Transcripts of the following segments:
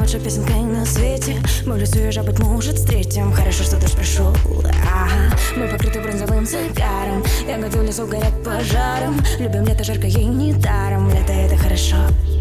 лучшей песенкой на свете. Мы в лесу ежа, быть может, встретим. Хорошо, что дождь прошел, ага. Мы покрыты бронзовым загаром. Ягоды в лесу горят пожаром. Любим лето жарко и недаром. Лето — это хорошо.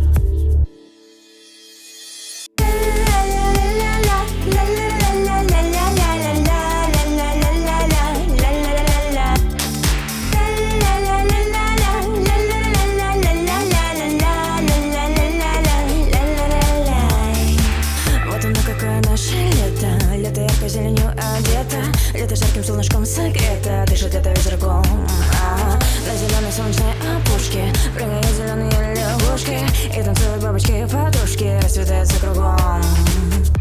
Лето ярко зеленью одето, лето жарким солнышком согрето, дышит лето ветерком. На зеленой солнечной опушке прыгают зеленые лягушки, и танцуют бабочки и подружки, расцветает за кругом.